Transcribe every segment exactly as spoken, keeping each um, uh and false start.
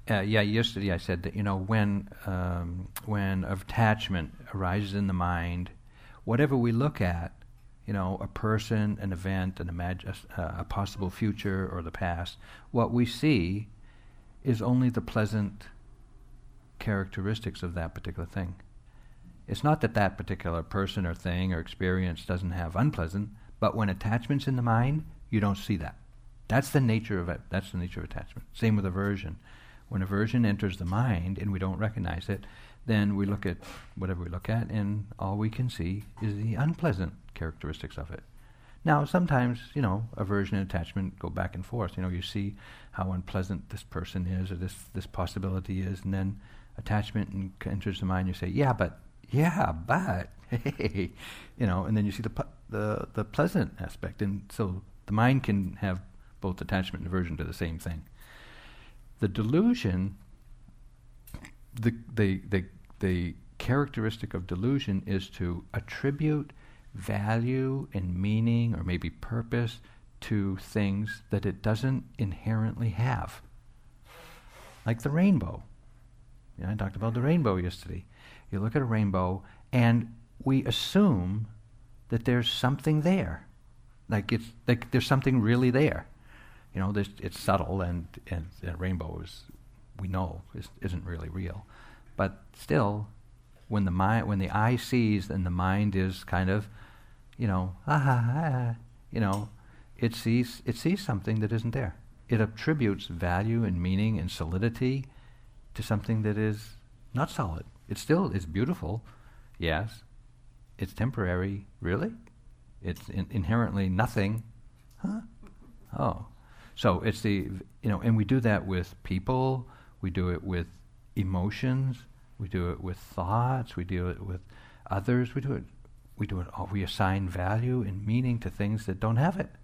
Uh, yeah, yesterday I said that, you know, when um, when attachment arises in the mind, whatever we look at, you know, a person, an event, an imag- a, a possible future or the past, what we see is only the pleasant characteristics of that particular thing. It's not that that particular person or thing or experience doesn't have unpleasant, but when attachment's in the mind, you don't see that. That's the nature of it. That's the nature of attachment. Same with aversion. When aversion enters the mind and we don't recognize it, then we look at whatever we look at, and all we can see is the unpleasant characteristics of it. Now, sometimes, you know, aversion and attachment go back and forth. You know, you see how unpleasant this person is or this, this possibility is, and then attachment and enters the mind. You say, yeah, but, yeah, but, hey, you know, and then you see the pu- the the pleasant aspect. And so the mind can have both attachment and aversion to the same thing. The delusion, the the the the characteristic of delusion is to attribute value and meaning or maybe purpose to things that it doesn't inherently have. Like the rainbow. Yeah, I talked about the rainbow yesterday. You look at a rainbow and we assume that there's something there. Like it's like there's something really there. You know, there's, it's subtle, and, and a rainbow is, we know, is, isn't really real. But still, when the mind, when the eye sees and the mind is kind of, you know, ah, ah, ah, you know, it sees it sees something that isn't there. It attributes value and meaning and solidity to something that is not solid. It still is beautiful, yes. It's temporary, really. It's in- inherently nothing, huh? Oh. So it's the, you know, and we do that with people, we do it with emotions, we do it with thoughts, we do it with others, we do it, we do it all, we assign value and meaning to things that don't have it.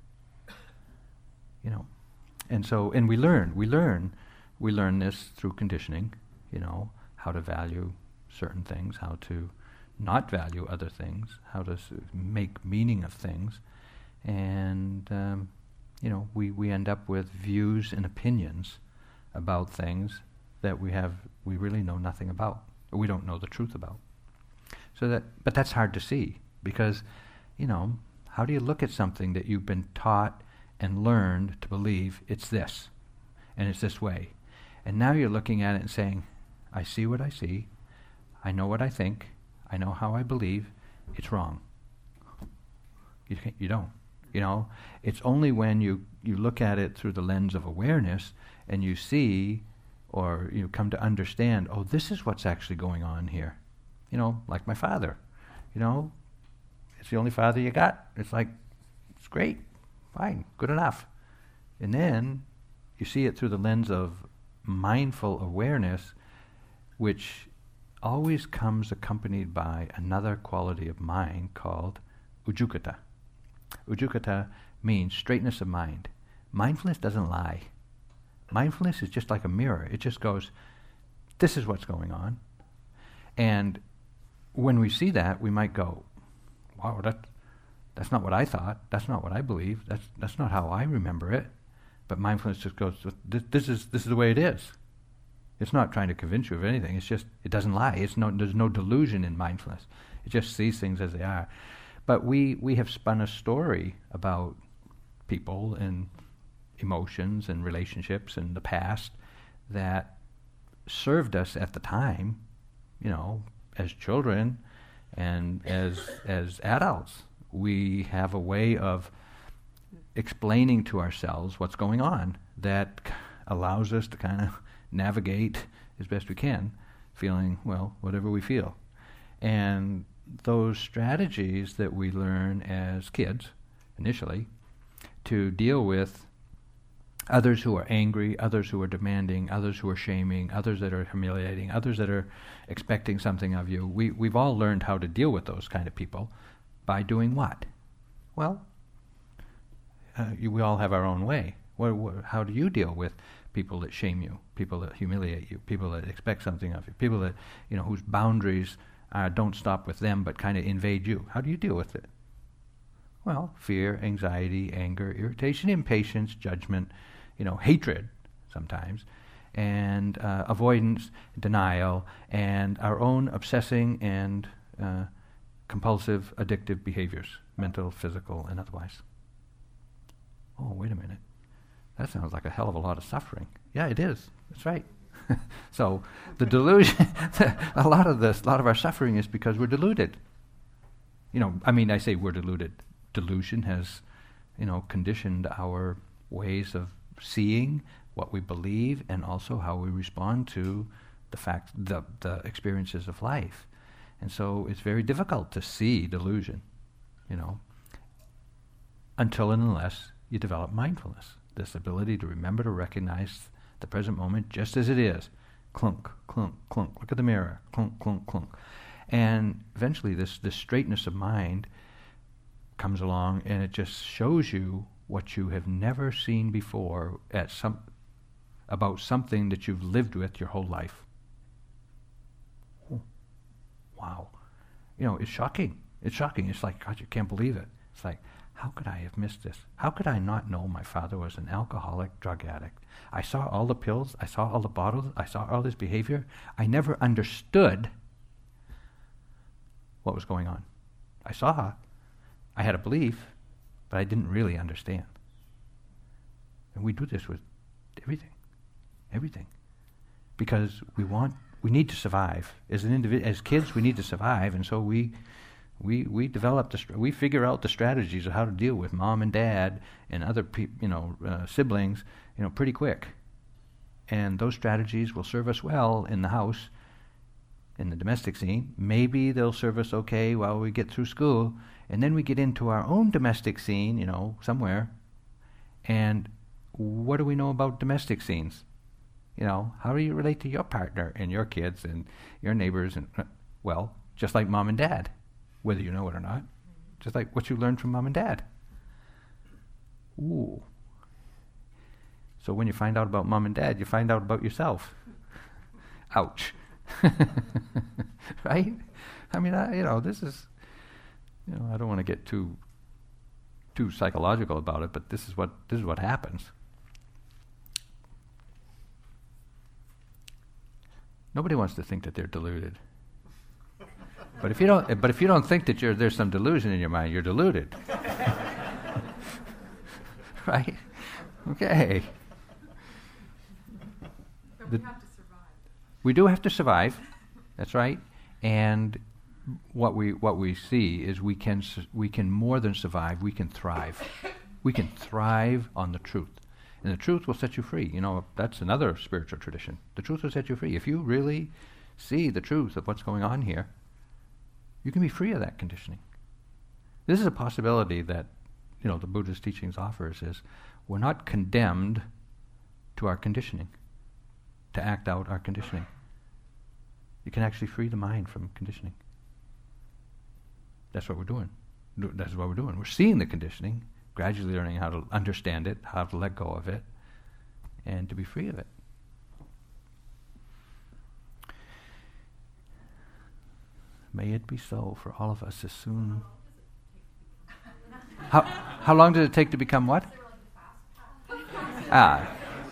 You know, and so, and we learn, we learn, we learn this through conditioning, you know, how to value certain things, how to not value other things, how to s- make meaning of things, and, um, you know, we, we end up with views and opinions about things that we have, we really know nothing about, or we don't know the truth about. So that, but that's hard to see, because, you know, how do you look at something that you've been taught and learned to believe it's this, and it's this way, and now you're looking at it and saying, I see what I see, I know what I think, I know how I believe, it's wrong. You can't, you don't. You know, it's only when you, you look at it through the lens of awareness and you see or you come to understand, oh, this is what's actually going on here. You know, like my father. You know, it's the only father you got. It's like, it's great, fine, good enough. And then you see it through the lens of mindful awareness, which always comes accompanied by another quality of mind called ujjhagata. Ujjhagata means straightness of mind. Mindfulness doesn't lie. Mindfulness is just like a mirror. It just goes, this is what's going on. And when we see that, we might go, wow, that, that's not what I thought. That's not what I believe. That's that's not how I remember it. But mindfulness just goes, this, this is this is the way it is. It's not trying to convince you of anything. It's just, it doesn't lie. It's no, there's no delusion in mindfulness. It just sees things as they are. But we, we have spun a story about people and emotions and relationships in the past that served us at the time, you know, as children and as as adults. We have a way of explaining to ourselves what's going on that c- allows us to kind of navigate as best we can, feeling, well, whatever we feel. And those strategies that we learn as kids, initially, to deal with others who are angry, others who are demanding, others who are shaming, others that are humiliating, others that are expecting something of you. We, we've all learned how to deal with those kind of people by doing what? Well, uh, you, we all have our own way. What, what, how do you deal with people that shame you, people that humiliate you, people that expect something of you, people that, you know, whose boundaries uh, don't stop with them but kind of invade you? How do you deal with it? Well, fear, anxiety, anger, irritation, impatience, judgment, you know, hatred sometimes. and uh, avoidance, denial, and our own obsessing and uh, compulsive, addictive behaviors, mental, physical, and otherwise. Oh, wait a minute. That sounds like a hell of a lot of suffering. Yeah, it is. That's right. So the delusion, a lot of this, a lot of our suffering is because we're deluded. You know, I mean, I say we're deluded. Delusion has, you know, conditioned our ways of seeing what we believe and also how we respond to the fact, the, the experiences of life. And so it's very difficult to see delusion, you know, until and unless you develop mindfulness, this ability to remember to recognize the present moment just as it is. Clunk, clunk, clunk. Look at the mirror. Clunk, clunk, clunk. And eventually this, this straightness of mind comes along and it just shows you what you have never seen before at some about something that you've lived with your whole life. Oh, wow. You know, it's shocking. It's shocking. It's like, God, you can't believe it. It's like, how could I have missed this? How could I not know my father was an alcoholic drug addict? I saw all the pills. I saw all the bottles. I saw all his behavior. I never understood what was going on. I saw. I had a belief, but I didn't really understand. And we do this with everything. Everything. Because we want, we need to survive. As an individual, as kids, we need to survive, and so we We we develop the str- we figure out the strategies of how to deal with mom and dad and other peop- you know uh, siblings, you know, pretty quick, and those strategies will serve us well in the house, in the domestic scene. Maybe they'll serve us okay while we get through school, and then we get into our own domestic scene, you know, somewhere. And what do we know about domestic scenes? You know, how do you relate to your partner and your kids and your neighbors? And uh, well, just like mom and dad. Whether you know it or not, just like what you learned from mom and dad. Ooh. So when you find out about mom and dad, you find out about yourself. Ouch. Right? I mean, I, you know, this is, you know, I don't want to get too, too psychological about it, but this is what this is what happens. Nobody wants to think that they're deluded. But if you don't, but if you don't think that you're, there's some delusion in your mind, you're deluded. Right? Okay. But we the have to survive. We do have to survive. That's right. And what we what we see is we can su- we can more than survive. We can thrive. We can thrive on the truth, and the truth will set you free. You know, that's another spiritual tradition. The truth will set you free if you really see the truth of what's going on here. You can be free of that conditioning. This is a possibility that, you know, the Buddha's teachings offers is we're not condemned to our conditioning, to act out our conditioning. You can actually free the mind from conditioning. That's what we're doing. That's what we're doing. We're seeing the conditioning, gradually learning how to understand it, how to let go of it, and to be free of it. May it be so for all of us as soon. How how long does it take to become what? Ah.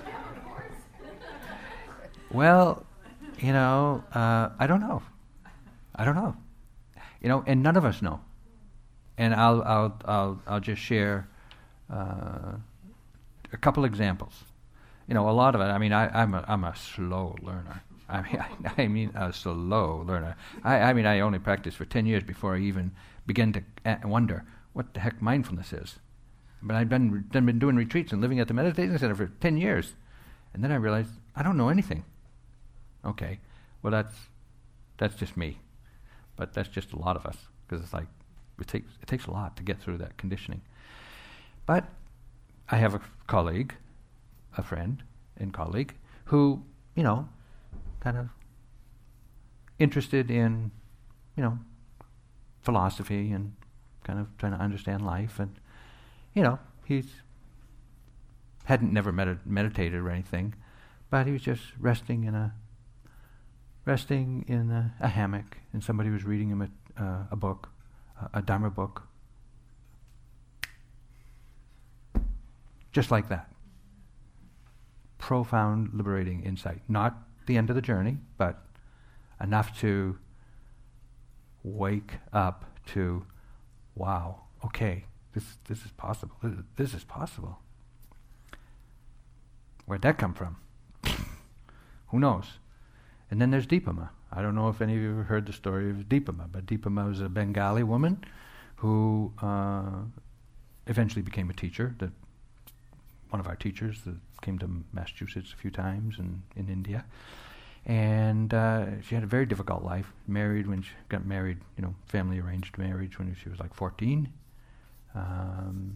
Well, you know, uh, I don't know. I don't know. You know, and none of us know. And I'll I'll I'll I'll just share uh, a couple examples. You know, a lot of it. I mean, I, I'm a I'm a slow learner. I mean, I, I mean, a slow learner. I, I mean, I only practiced for ten years before I even began to uh, wonder what the heck mindfulness is. But I've been re- been doing retreats and living at the meditation center for ten years, and then I realized I don't know anything. Okay, well that's that's just me, but that's just a lot of us because it's like it takes it takes a lot to get through that conditioning. But I have a colleague, a friend and colleague, who you know. kind of interested in, you know, philosophy and kind of trying to understand life. And, you know, he's hadn't never med- meditated or anything, but he was just resting in a resting in a, a hammock, and somebody was reading him a, uh, a book, a, a Dharma book. Just like that. profound, liberating insight. Not the end of the journey, but enough to wake up to, wow, okay, this this is possible. This, this is possible. Where'd that come from? Who knows? And then there's Deepama. I don't know if any of you have heard the story of Deepama, but Deepama was a Bengali woman who uh, eventually became a teacher. That one of our teachers that came to Massachusetts a few times and in India. And uh, she had a very difficult life. Married when she got married, you know, family arranged marriage when she was like fourteen. Um,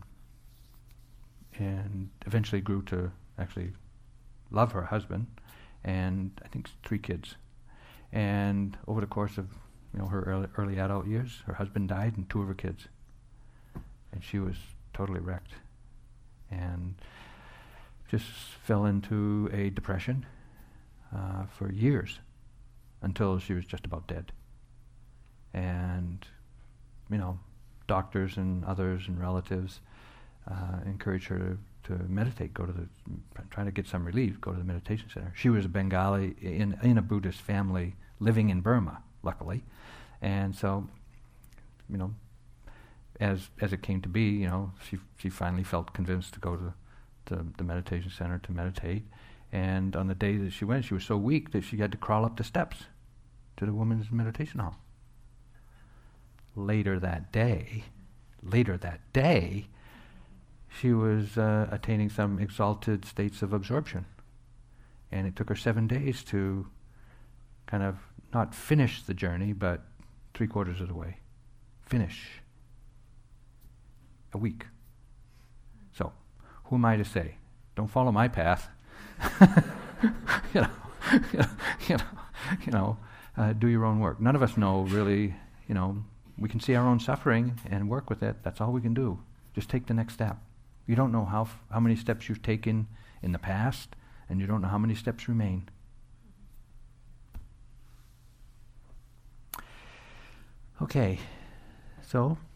and eventually grew to actually love her husband, and I think three kids. And over the course of, you know, her early, early adult years, her husband died and two of her kids. And she was totally wrecked. And just fell into a depression uh, for years until she was just about dead. And, you know, doctors and others and relatives uh, encouraged her to, to meditate, go to the, try to get some relief, go to the meditation center. She was a Bengali in, in a Buddhist family living in Burma, luckily. And so, you know, as as it came to be, you know, she she finally felt convinced to go to the, the meditation center to meditate. And on the day that she went, she was so weak that she had to crawl up the steps to the women's meditation hall. Later that day, later that day, she was uh, attaining some exalted states of absorption. And it took her seven days to kind of not finish the journey, but three quarters of the way. Finish. A week. So, who am I to say? Don't follow my path. you know, you know, you know uh, do your own work. None of us know really, you know, we can see our own suffering and work with it. That's all we can do. Just take the next step. You don't know how f- how many steps you've taken in the past, and you don't know how many steps remain. Okay, so